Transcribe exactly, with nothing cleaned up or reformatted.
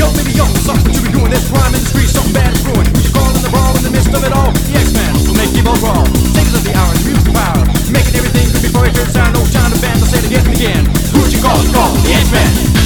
Yo, baby, yo, something what you be doing. This rhyme in the street, something bad is brewing. Who's you calling the brawl in the midst of it all? The X-Man will make keyboard brawl. Takers of the hour, the music power, making everything good before it turns out. No time to band, I'll say it again and again. Who'd you call? Call the X-Man.